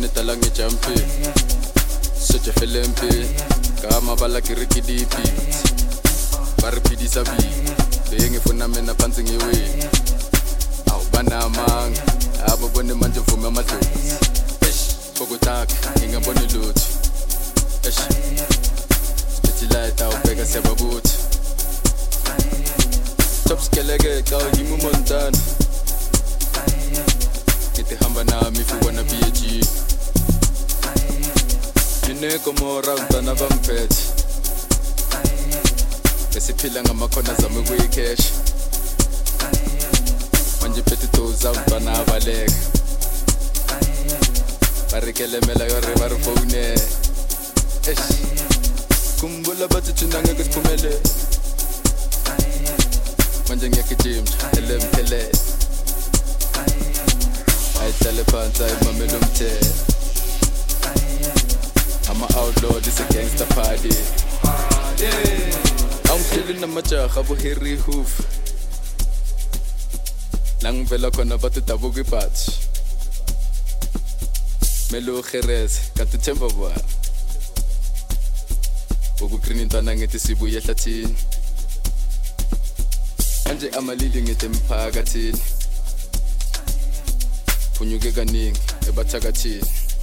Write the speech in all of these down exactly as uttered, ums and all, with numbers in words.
bonetala ngejampi soje felempi kama bala kirikidipi baripidisa bi bengifuna mina phansi ngiwini awubanamanga abo bone manje vume amadlozi bokutaka ngingabona lutho eish spitilight awubheka siyababuthi top skeleke ka yimi montana ngithi hamba nami if you wanna be a G Nineko mora utana bamphethe besiphila ngamakhona zami kuyicash manje phethe doza utana abaleka barikele mela yore bar phone eish kumbula bathi thina ngeke siphumele manje ngiyakijima elemphele ayitale phansi ayimamela umthetho I'm an outlaw, this a gangster party. I'm feeling a majaha buhiri hoof. Lang vela kona batu tabugi patch. Melo Jerez, katu temba ba. Ugu krinintana ngeti sibu yeshatin. Anje amalili ngeti mpagatin. Punyuge ganing, ebatagatin.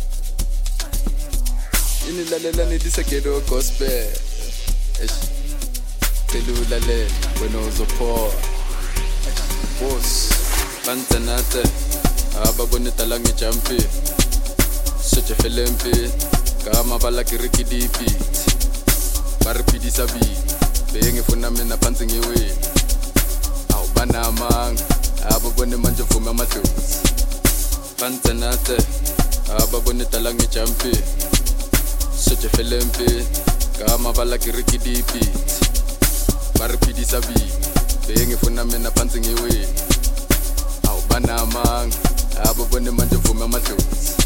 Inilalela nidisakelo gospel eish telulale wena uzophoa boss bantanate ababonetala ngejampi soje felempi kama bala kirikidipi baripidisa bi bengifuna mina phansi ngiwini awubanamanga ababone manje vume amadlozi bantanate ababonetala ngejampi soje felempi kama bala kirikidipi baripidisa bi bengifuna mina phansi ngiwini awubanamanga abo bone manje vume amadlozi